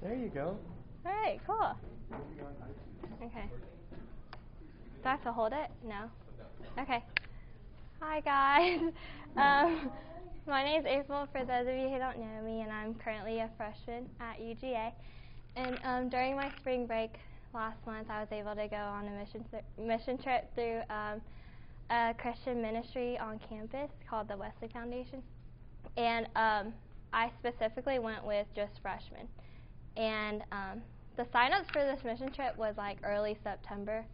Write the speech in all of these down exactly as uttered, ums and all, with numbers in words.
There you go. All right, cool. Okay. Do I have to hold it? No? Okay. Hi, guys. Um, my name is April, for those of you who don't know me, and I'm currently a freshman at U G A. And um, during my spring break last month, I was able to go on a mission mission trip through um, a Christian ministry on campus called the Wesley Foundation. And um, I specifically went with just freshmen. And um, the sign-ups for this mission trip was like early September.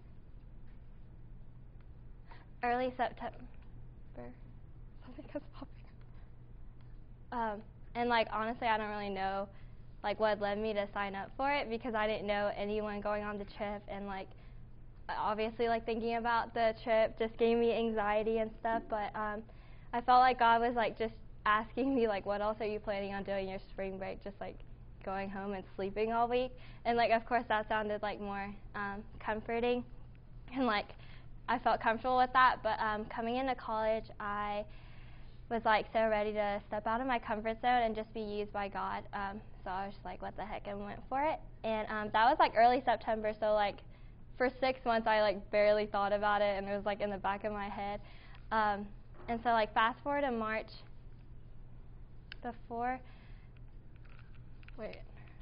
Early September. Something keeps popping up. Um, and like honestly, I don't really know like what led me to sign up for it, because I didn't know anyone going on the trip, and like obviously like thinking about the trip just gave me anxiety and stuff. But um, I felt like God was like just asking me like, what else are you planning on doing your spring break? Just like going home and sleeping all week. And like of course that sounded like more um, comforting, and like I felt comfortable with that. But um, coming into college, I was like so ready to step out of my comfort zone and just be used by God. Um, so I was just like, what the heck, and went for it. And um, that was like early September, so like for six months I like barely thought about it, and it was like in the back of my head. Um, and so like fast forward to March, before, wait,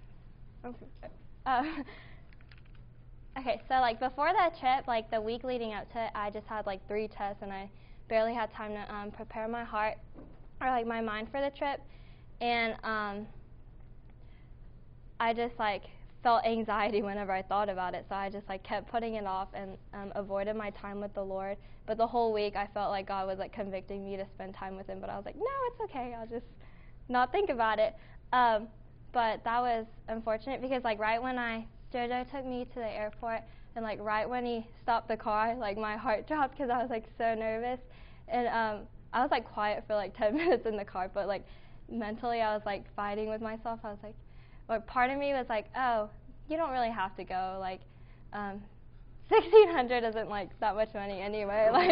uh, okay, so like before that trip, like the week leading up to it, I just had like three tests, and I barely had time to um, prepare my heart or like my mind for the trip. And um, I just like felt anxiety whenever I thought about it, so I just like kept putting it off and um, avoided my time with the Lord. But the whole week I felt like God was like convicting me to spend time with Him, but I was like, no, it's okay, I'll just not think about it. Um, but that was unfortunate, because like right when I Jojo took me to the airport, and like right when he stopped the car, like my heart dropped, because I was like so nervous. And um, I was like quiet for like ten minutes in the car, but like mentally I was like fighting with myself. I was like, like part of me was like, oh, you don't really have to go. Like, um, sixteen hundred isn't like that much money anyway. Like,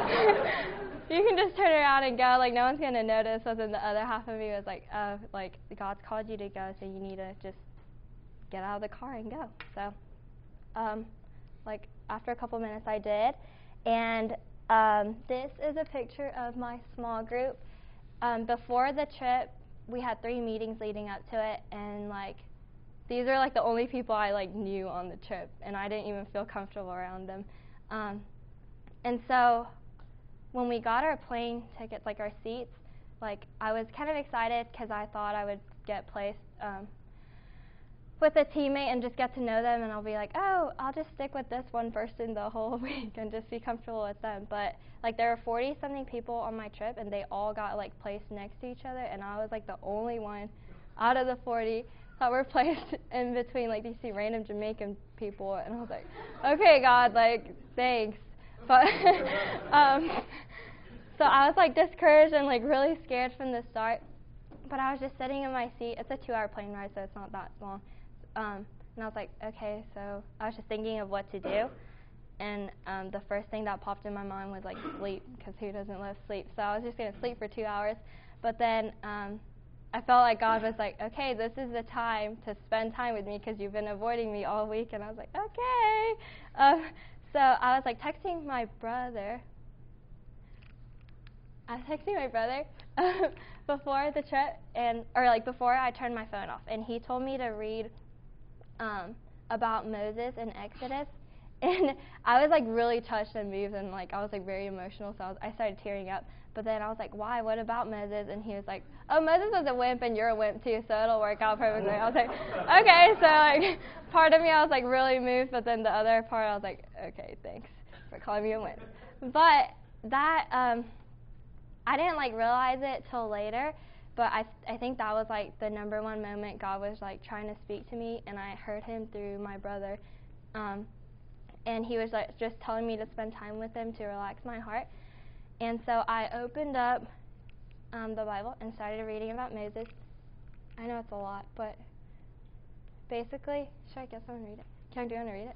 you can just turn around and go. Like, no one's gonna notice. But then the other half of me was like, oh, like God's called you to go, so you need to just get out of the car and go. So, um, like after a couple minutes, I did, and um, this is a picture of my small group. Um, before the trip, we had three meetings leading up to it, and like these are like the only people I like knew on the trip, and I didn't even feel comfortable around them. Um, and so when we got our plane tickets, like our seats, like I was kind of excited because I thought I would get placed um, with a teammate and just get to know them, and I'll be like, oh, I'll just stick with this one person the whole week and just be comfortable with them. But like there were forty something people on my trip, and they all got like placed next to each other, and I was like the only one out of the forty that were placed in between like these two random Jamaican people. And I was like, okay, God, like thanks. But um, so I was like discouraged and like really scared from the start. But I was just sitting in my seat. It's a two-hour plane ride, so it's not that long. Um, and I was like, okay, so I was just thinking of what to do. And um, the first thing that popped in my mind was like sleep, because who doesn't love sleep? So I was just going to sleep for two hours. But then um, I felt like God was like, okay, this is the time to spend time with me, because you've been avoiding me all week. And I was like, okay. Um, so I was like texting my brother. I was texting my brother before the trip, and or like before I turned my phone off, and he told me to read um, about Moses in Exodus, and I was like really touched and moved, and like I was like very emotional, so I, was, I started tearing up. But then I was like, why? What about Moses? And he was like, oh, Moses was a wimp, and you're a wimp too, so it'll work out perfectly. I was like, okay. So like part of me I was like really moved, but then the other part I was like, okay, thanks for calling me a wimp. But that um. I didn't like realize it till later, but I I think that was like the number one moment God was like trying to speak to me, and I heard Him through my brother, um, and he was like just telling me to spend time with Him to relax my heart. And so I opened up um, the Bible and started reading about Moses. I know it's a lot, but basically, should I guess I'm gonna read it? Can I do you want to read it?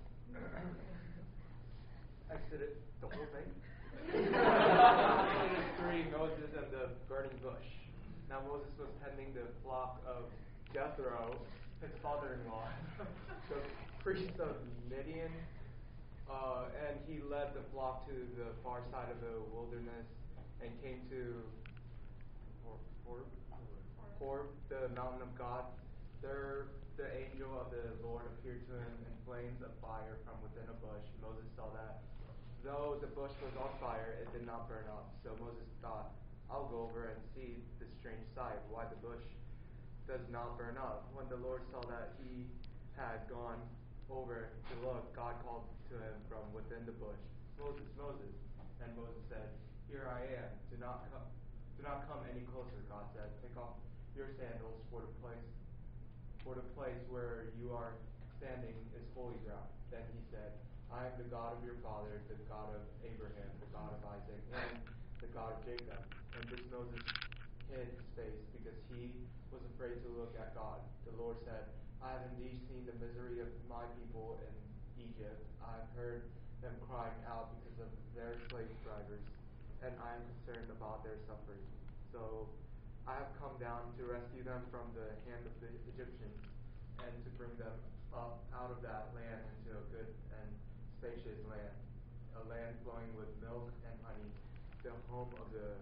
Exodus, the whole thing. Exodus three, Moses and the burning bush. Now Moses was tending the flock of Jethro, his father-in-law, the priest of Midian, uh, and he led the flock to the far side of the wilderness and came to Horeb, Horeb, the mountain of God. There, the angel of the Lord appeared to him in flames of fire from within a bush. Moses saw that though the bush was on fire, it did not burn up. So Moses thought, I'll go over and see this strange sight, why the bush does not burn up. When the Lord saw that he had gone over to look, God called to him from within the bush, Moses, Moses. And Moses said, Here I am. Do not come, do not come any closer, God said. Take off your sandals, for the place, for the place where you are standing is holy ground. Then he said, I am the God of your father, the God of Abraham, the God of Isaac, and the God of Jacob. And this Moses hid his face because he was afraid to look at God. The Lord said, I have indeed seen the misery of my people in Egypt. I have heard them crying out because of their slave drivers, and I am concerned about their suffering. So I have come down to rescue them from the hand of the Egyptians and to bring them up out of that land into a good and spacious land, a land flowing with milk and honey, the home of the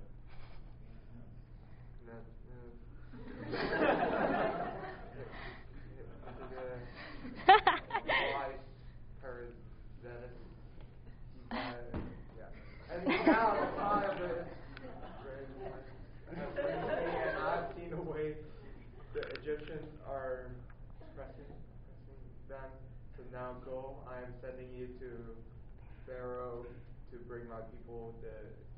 wise Perizzetus. Yeah. And now the time is and I've seen the way the Egyptians are pressing, pressing them. So now go, I am sending you to Pharaoh to bring my people the,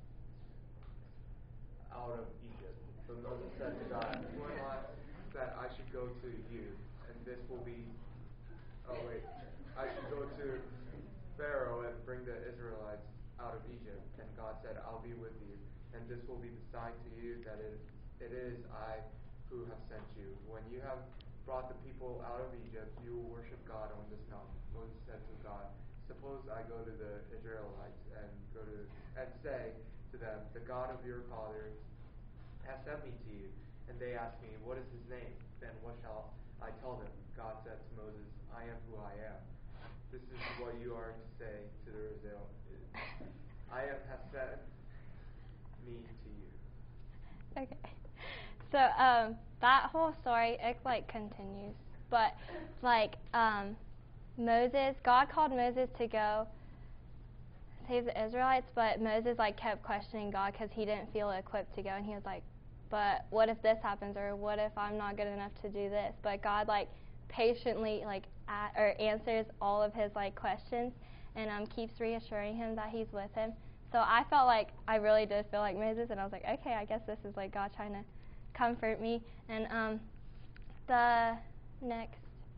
out of Egypt. So Moses said to God, who am I that I should go to you? And this will be, oh wait, I should go to Pharaoh and bring the Israelites out of Egypt. And God said, I'll be with you. And this will be the sign to you that it, it is I who have sent you. When you have brought the people out of Egypt, you will worship God on this mountain. Moses said to God, suppose I go to the Israelites and go to and say to them, the God of your fathers has sent me to you. And they ask me, what is his name? Then what shall I tell them? God said to Moses, I am who I am. This is what you are to say to the Israelites. I am has sent me to you. Okay. So um, that whole story, it like continues. But like um, Moses, God called Moses to go save the Israelites, but Moses like kept questioning God because he didn't feel equipped to go, and he was like, but what if this happens, or what if I'm not good enough to do this? But God like patiently like at, or answers all of his like questions, and um, keeps reassuring him that he's with him. So I felt like I really did feel like Moses, and I was like, okay, I guess this is like God trying to comfort me. And um, the next,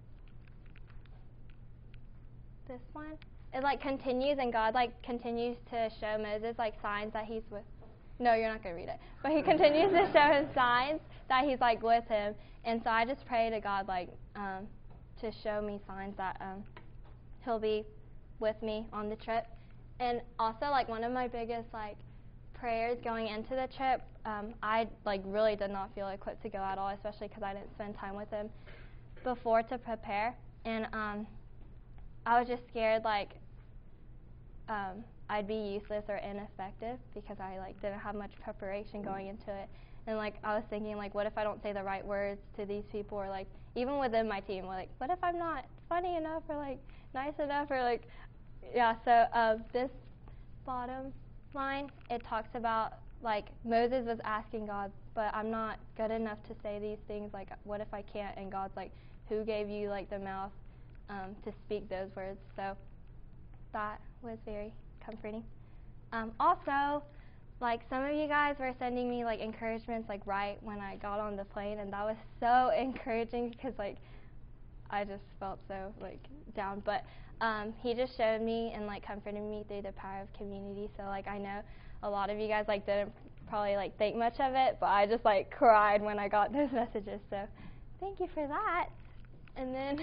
this one, it like continues, and God like continues to show Moses like signs that he's with. No, you're not going to read it. But he continues to show him signs that he's like with him. And so I just pray to God like um, to show me signs that um, he'll be with me on the trip. And also like one of my biggest like prayers going into the trip, um, I like really did not feel equipped to go at all, especially because I didn't spend time with him before to prepare. And um, I was just scared like um, I'd be useless or ineffective because I like didn't have much preparation going into it. And like I was thinking like, what if I don't say the right words to these people, or like even within my team, like what if I'm not funny enough or like nice enough, or like yeah. So uh, this bottom line, it talks about like Moses was asking God, but I'm not good enough to say these things. Like what if I can't? And God's like, who gave you like the mouth um, to speak those words? So that was very comforting. Um, also, like some of you guys were sending me like encouragements like right when I got on the plane, and that was so encouraging because like I just felt so like down. But um, he just showed me and like comforted me through the power of community. So like I know a lot of you guys like didn't probably like think much of it, but I just like cried when I got those messages. So thank you for that. And then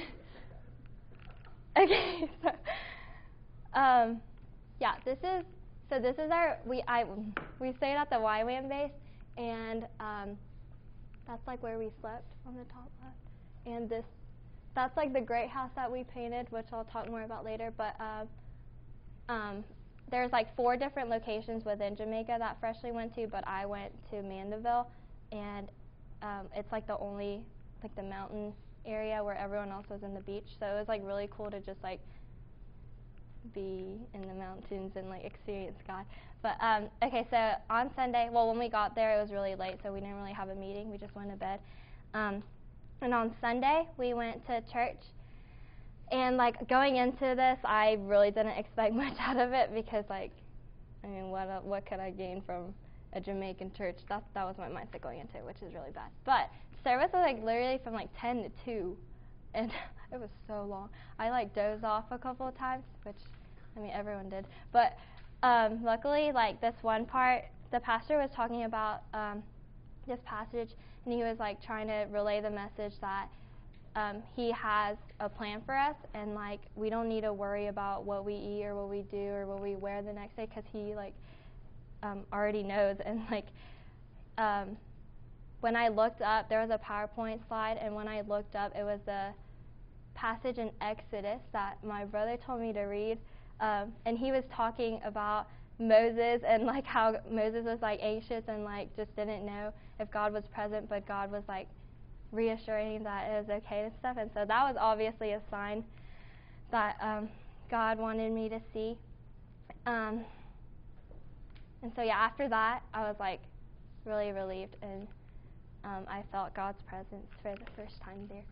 okay, so um, yeah, this is so this is our we I we stayed at the Y WAM base, and um, that's like where we slept on the top left, and this that's like the great house that we painted, which I'll talk more about later. But um, um, there's like four different locations within Jamaica that Freshly went to, but I went to Mandeville, and um, it's like the only like the mountain area where everyone else was in the beach. So it was like really cool to just like be in the mountains and like experience God. But um, okay, so on Sunday, well, when we got there, it was really late, so we didn't really have a meeting. We just went to bed. Um, and on Sunday, we went to church. And like going into this, I really didn't expect much out of it because like, I mean, what uh, what could I gain from a Jamaican church? That that was my mindset going into it, which is really bad. But service was like literally from like ten to two, and it was so long. I like dozed off a couple of times, which I mean everyone did. But um, luckily, like this one part, the pastor was talking about um, this passage, and he was like trying to relay the message that um, he has a plan for us, and like we don't need to worry about what we eat or what we do or what we wear the next day, because he like um, already knows. And like um, when I looked up, there was a PowerPoint slide, and when I looked up, it was the passage in Exodus that my brother told me to read, um, and he was talking about Moses and like how Moses was like anxious and like just didn't know if God was present, but God was like reassuring that it was okay and stuff. And so that was obviously a sign that um, God wanted me to see. Um, and so yeah, after that, I was like really relieved, and um, I felt God's presence for the first time there.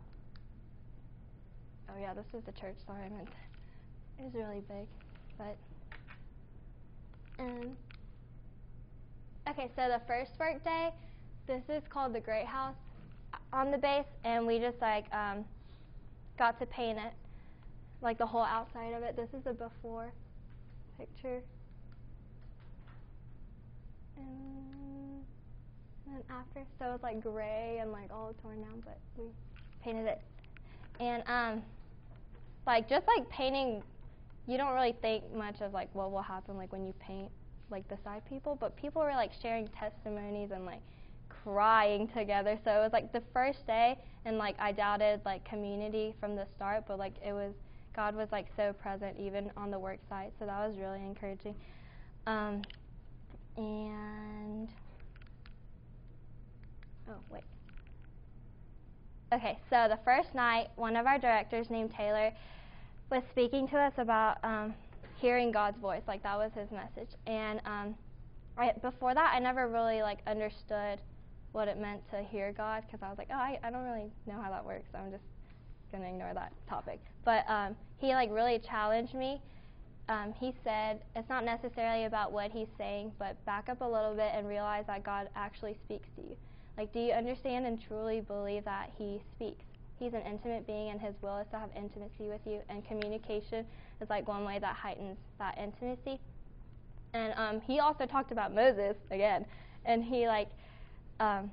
Oh yeah, this is the church. Sorry, I meant it was really big, but um. Okay, so the first work day, this is called the Great House on the base, and we just like um, got to paint it, like the whole outside of it. This is the before picture, and then after. So it's like gray and like all torn down, but we painted it. And um, like just like painting, you don't really think much of like what will happen like when you paint like the side people, but people were like sharing testimonies and like crying together. So it was like the first day, and like I doubted like community from the start, but like it was, God was like so present even on the work site, so that was really encouraging. Um, and oh wait. Okay, so the first night, one of our directors named Taylor was speaking to us about um, hearing God's voice. Like that was his message. And um, I, before that, I never really like understood what it meant to hear God, because I was like, oh, I, I don't really know how that works, so I'm just gonna ignore that topic. But um, he like really challenged me. Um, he said it's not necessarily about what he's saying, but back up a little bit and realize that God actually speaks to you. Like, do you understand and truly believe that he speaks? He's an intimate being, and his will is to have intimacy with you, and communication is like one way that heightens that intimacy. And um, he also talked about Moses again, and he like, um,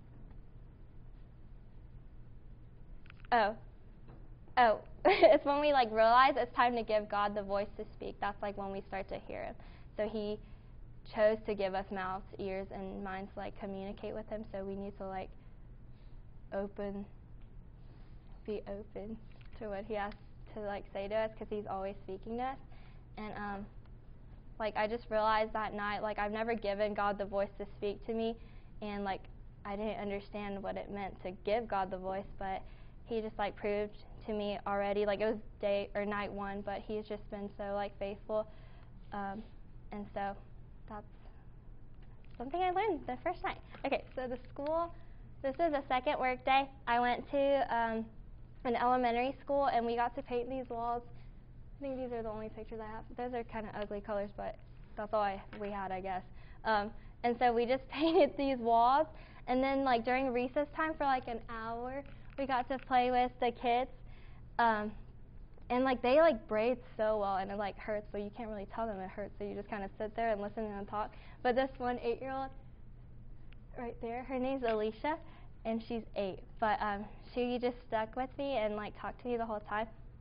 oh, oh, it's when we like realize it's time to give God the voice to speak. That's like when we start to hear him. So he chose to give us mouths, ears, and minds to like communicate with him. So we need to like open. be open to what he has to like say to us, because he's always speaking to us. And um like I just realized that night, like I've never given God the voice to speak to me, and like I didn't understand what it meant to give God the voice, but he just like proved to me already, like it was day or night one, but he's just been so like faithful. Um and so that's something I learned the first night. Okay, so the school, this is the second work day. I went to um an elementary school, and we got to paint these walls. I think these are the only pictures I have. Those are kind of ugly colors, but that's all I, we had, I guess. Um, and so we just painted these walls, and then like during recess time for like an hour, we got to play with the kids. Um, and like they like braid so well, and it like hurts, so you can't really tell them it hurts, so you just kind of sit there and listen to them talk. But this one eight-year-old right there, her name's Alicia, and she's eight, but um, she just stuck with me and like talked to me the whole time.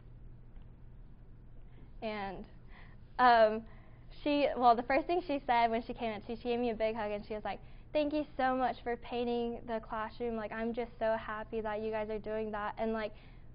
And um, she, well, the first thing she said when she came in, she, she gave me a big hug, and she was like, "Thank you so much for painting the classroom. Like, I'm just so happy that you guys are doing that." And like,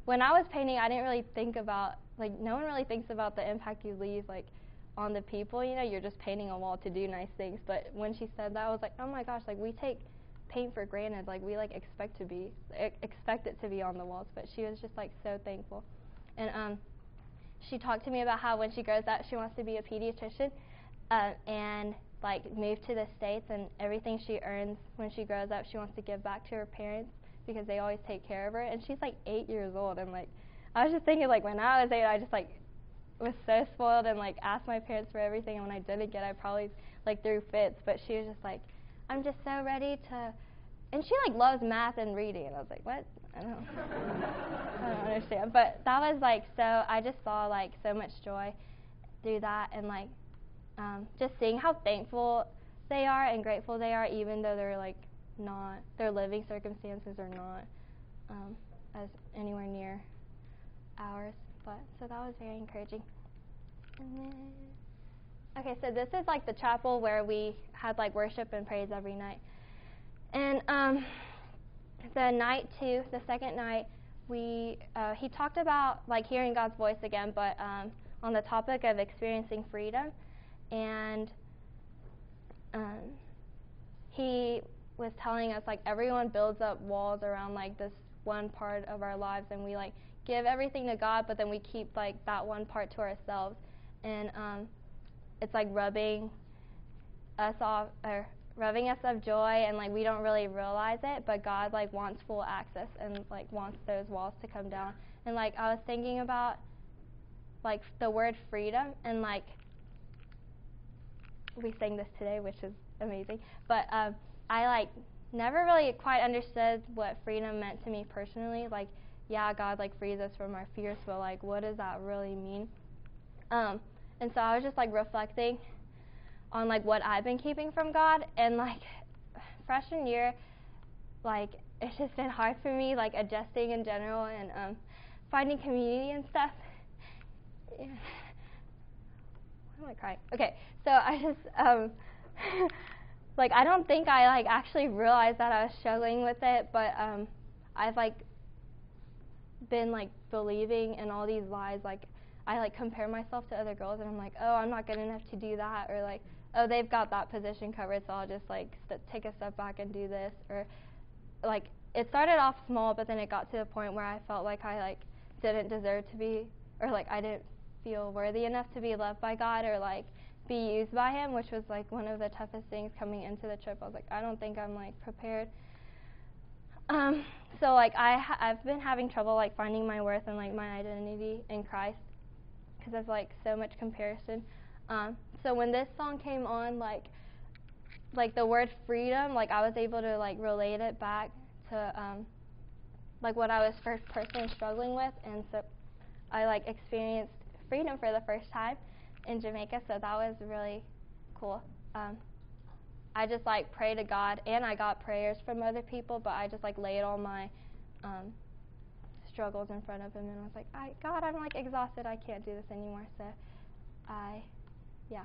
when I was painting, I didn't really think about, like, no one really thinks about the impact you leave, like, on the people. You know, you're just painting a wall to do nice things. But when she said that, I was like, oh my gosh, like, we take paint for granted. Like, we, like, expect to be, e- expect it to be on the walls. But she was just, like, so thankful. And um, she talked to me about how when she grows up, she wants to be a pediatrician uh, and, like, move to the States. And everything she earns when she grows up, she wants to give back to her parents because they always take care of her. And she's, like, eight years old. And, like, I was just thinking, like, when I was eight, I just, like, was so spoiled and, like, asked my parents for everything. And when I didn't get it, I probably, like, threw fits. But she was just like, I'm just so ready to... And she, like, loves math and reading. And I was like, what? I don't I don't understand. But that was, like, so... I just saw, like, so much joy through that. And, like, um, just seeing how thankful they are and grateful they are, even though they're, like, not... Their living circumstances are not um, as anywhere near ours. But so that was very encouraging. And then, okay, so this is like the chapel where we had like worship and praise every night. And um, the night two, the second night, we uh, he talked about like hearing God's voice again, but um, on the topic of experiencing freedom. And um, he was telling us like everyone builds up walls around like this one part of our lives, and we like give everything to God, but then we keep like that one part to ourselves, and um, it's like rubbing us off, or rubbing us of joy, and like we don't really realize it, but God like wants full access and like wants those walls to come down. And like I was thinking about like the word freedom, and like we sang this today, which is amazing, but um, I like never really quite understood what freedom meant to me personally. Like, yeah, God like frees us from our fears, but like what does that really mean? Um, and so I was just like reflecting on like what I've been keeping from God, and like freshman year, like it's just been hard for me, like adjusting in general and um, finding community and stuff. Yeah. Why am I crying? Okay, so I just um, like I don't think I like actually realized that I was struggling with it, but um, I've like been like believing in all these lies. Like I like compare myself to other girls, and I'm like, oh, I'm not good enough to do that, or like, oh, they've got that position covered, so I'll just like st- take a step back and do this. Or like it started off small, but then it got to a point where I felt like I like didn't deserve to be, or like I didn't feel worthy enough to be loved by God, or like be used by Him, which was like one of the toughest things coming into the trip. I was like, I don't think I'm like prepared. Um, so like I ha- I've been having trouble like finding my worth and like my identity in Christ because of like so much comparison. Um, so when this song came on, like like the word freedom, like I was able to like relate it back to um, like what I was first personally struggling with, and so I like experienced freedom for the first time in Jamaica. So that was really cool. Um, I just like pray to God, and I got prayers from other people, but I just like laid all my um, struggles in front of Him, and I was like, I, God, I'm like exhausted. I can't do this anymore. So I, yeah.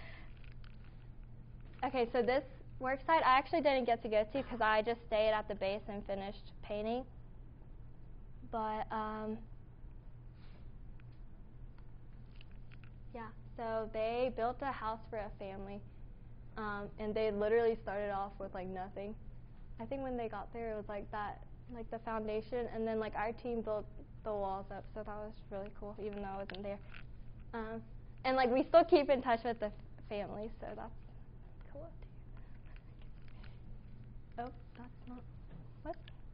Okay, so this work site I actually didn't get to go to because I just stayed at the base and finished painting. But um, yeah, so they built a house for a family. Um, and they literally started off with like nothing. I think when they got there, it was like that, like the foundation, and then like our team built the walls up. So that was really cool, even though I wasn't there. Um, and like we still keep in touch with the f- family, so that's cool too. Oh, that's not what?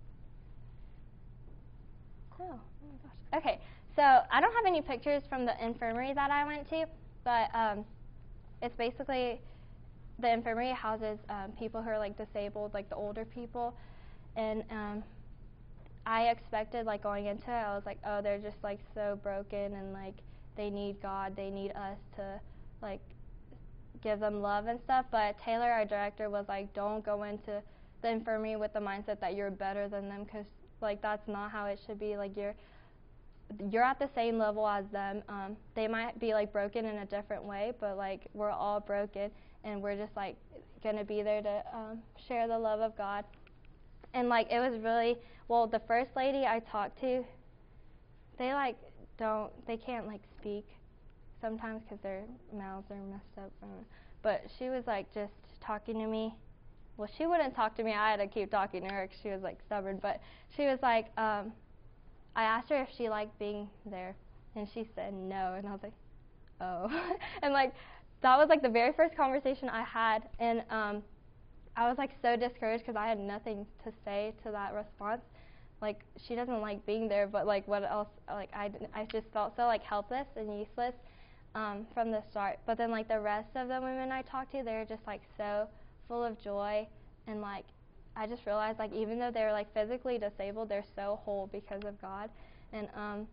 Oh, oh my gosh. Okay, so I don't have any pictures from the infirmary that I went to, but um, it's basically. The infirmary houses um, people who are like disabled, like the older people, and um, I expected like going into it, I was like, oh, they're just like so broken and like they need God, they need us to like give them love and stuff. But Taylor, our director, was like, don't go into the infirmary with the mindset that you're better than them, because like that's not how it should be. Like you're you're at the same level as them. Um, they might be like broken in a different way, but like we're all broken. And we're just, like, going to be there to um, share the love of God. And, like, it was really, well, the first lady I talked to, they like don't, they can't like speak sometimes because their mouths are messed up. I don't know. But she was like just talking to me. Well, she wouldn't talk to me. I had to keep talking to her because she was like stubborn. But she was like, um, I asked her if she liked being there, and she said no. And I was like, oh. And like that was like the very first conversation I had, and um, I was like so discouraged because I had nothing to say to that response. Like she doesn't like being there, but like what else? Like I, I just felt so like helpless and useless um, from the start. But then like the rest of the women I talked to, they were just like so full of joy, and like I just realized like even though they're like physically disabled, they're so whole because of God. And um,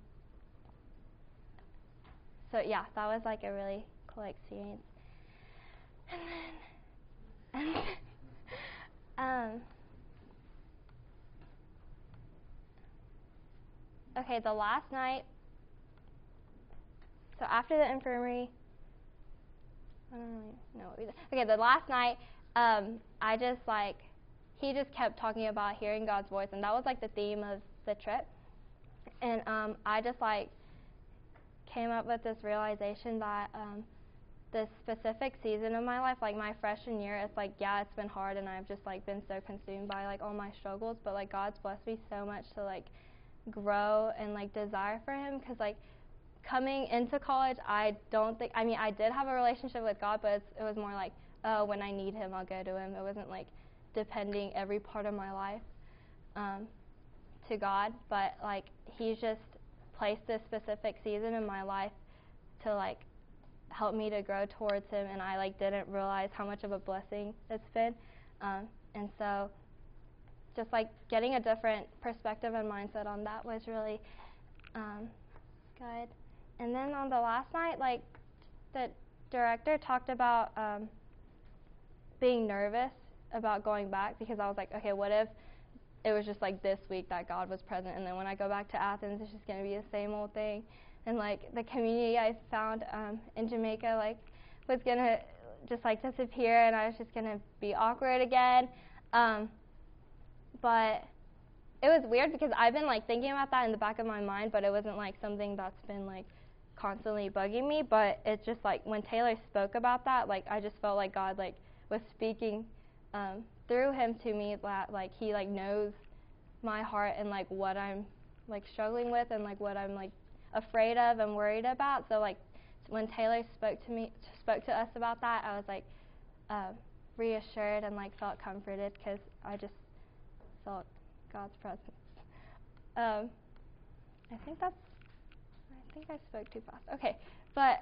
so yeah, that was like a really cool experience. And then, um, okay, the last night. So after the infirmary, I don't really know either. Okay, the last night, um, I just like, he just kept talking about hearing God's voice, and that was like the theme of the trip. And um, I just like came up with this realization that um, this specific season of my life, like my freshman year, it's like, yeah, it's been hard, and I've just like been so consumed by like all my struggles, but like God's blessed me so much to like grow and like desire for Him, because like coming into college, I don't think, I mean, I did have a relationship with God, but it's, it was more like, oh, when I need Him, I'll go to Him. It wasn't like depending every part of my life um, to God, but like He's just placed this specific season in my life to like help me to grow towards Him, and I like didn't realize how much of a blessing it's been. Um, and so just like getting a different perspective and mindset on that was really um, good. And then on the last night, like the director talked about um, being nervous about going back, because I was like, okay, what if it was just like this week that God was present, and then when I go back to Athens, it's just going to be the same old thing. And like the community I found um, in Jamaica, like was going to just like disappear, and I was just going to be awkward again. Um, but it was weird because I've been like thinking about that in the back of my mind, but it wasn't like something that's been like constantly bugging me. But it's just like when Taylor spoke about that, like I just felt like God like was speaking um, through him to me, that like He like knows my heart and like what I'm like struggling with and like what I'm like afraid of and worried about. So like when Taylor spoke to me, spoke to us about that, I was like uh, reassured and like felt comforted, because I just felt God's presence. Um, I think that's. I think I spoke too fast. Okay, but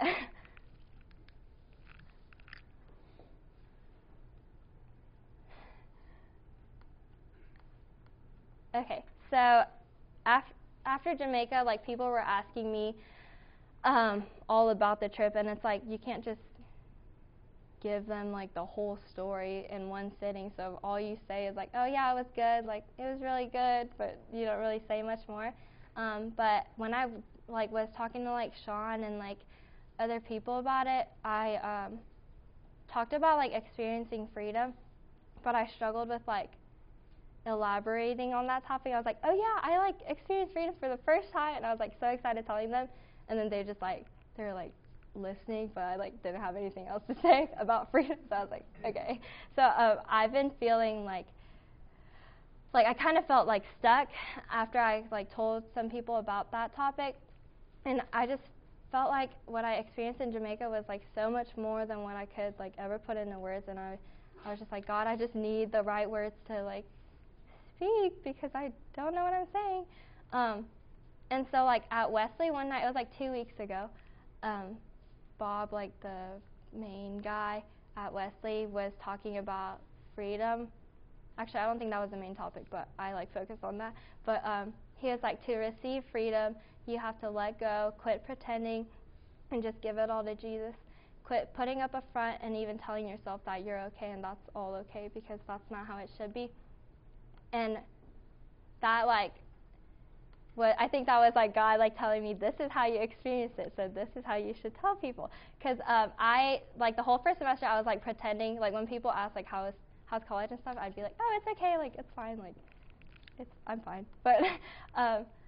okay. So af- after Jamaica, like people were asking me um, all about the trip, and it's like you can't just give them like the whole story in one sitting. So all you say is like, oh yeah, it was good, like it was really good, but you don't really say much more. Um, but when I like was talking to like Sean and like other people about it, I um, talked about like experiencing freedom, but I struggled with like elaborating on that topic. I was like, oh yeah, I like experienced freedom for the first time, and I was like so excited telling them, and then they just like they were like listening, but I like didn't have anything else to say about freedom. So I was like, okay. So um, I've been feeling like like I kind of felt like stuck after I like told some people about that topic, and I just felt like what I experienced in Jamaica was like so much more than what I could like ever put into words. And I I was just like, God, I just need the right words to like speak, because I don't know what I'm saying. Um, and so like at Wesley one night, it was like two weeks ago, um, Bob, like the main guy at Wesley, was talking about freedom. Actually, I don't think that was the main topic, but I like focused on that. But um, he was like, to receive freedom, you have to let go, quit pretending, and just give it all to Jesus. Quit putting up a front and even telling yourself that you're okay and that's all okay, because that's not how it should be. And that like, what I think that was like God like telling me, this is how you experience it, so this is how you should tell people. Because um, I like the whole first semester I was like pretending, like when people ask like how is how's college and stuff, I'd be like, oh, it's okay, like it's fine, like it's I'm fine. But um,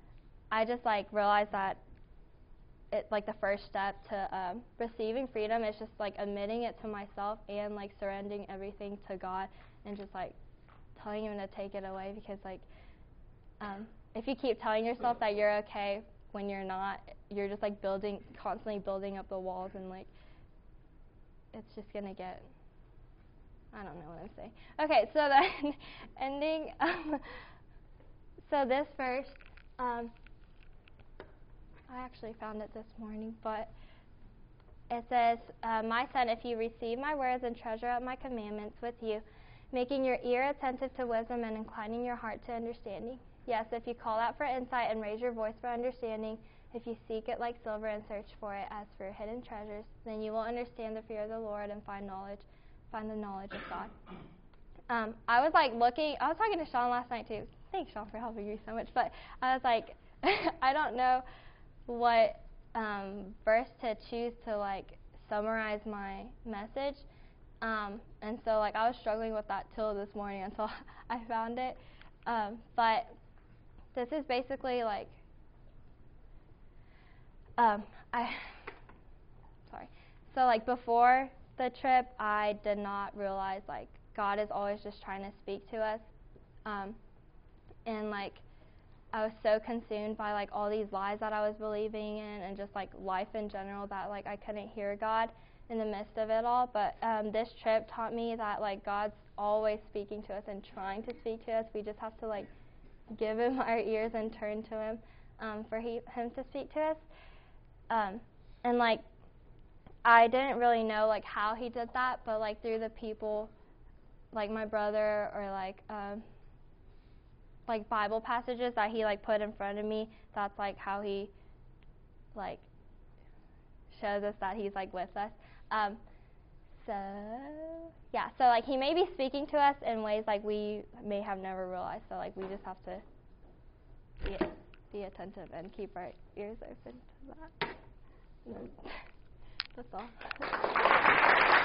I just like realized that it like the first step to um, receiving freedom is just like admitting it to myself and like surrendering everything to God and just like telling Him to take it away, because like um, if you keep telling yourself that you're okay when you're not, you're just like building, constantly building up the walls, and like it's just gonna get, I don't know what I'm saying. Okay, so then ending, um, so this verse, um, I actually found it this morning, but it says, uh, my son, if you receive my words and treasure up my commandments with you, making your ear attentive to wisdom and inclining your heart to understanding. Yes, if you call out for insight and raise your voice for understanding, if you seek it like silver and search for it as for hidden treasures, then you will understand the fear of the Lord and find knowledge, find the knowledge of God. Um, I was like looking, I was talking to Sean last night too. Thanks, Sean, for helping me so much. But I was like, I don't know what um, verse to choose to like summarize my message. Um, and so like I was struggling with that till this morning until I found it. Um, but this is basically like, um, I, sorry. So like before the trip, I did not realize like God is always just trying to speak to us. Um, and like I was so consumed by like all these lies that I was believing in and just like life in general that like I couldn't hear God in the midst of it all. But um, this trip taught me that like God's always speaking to us and trying to speak to us. We just have to like give Him our ears and turn to Him um, for he, Him to speak to us. Um, and like I didn't really know like how He did that, but like through the people, like my brother or like um, like Bible passages that He like put in front of me, that's like how He like shows us that He's like with us. Um, so yeah, so like He may be speaking to us in ways like we may have never realized. So like we just have to be, be attentive and keep our ears open to that. That's all.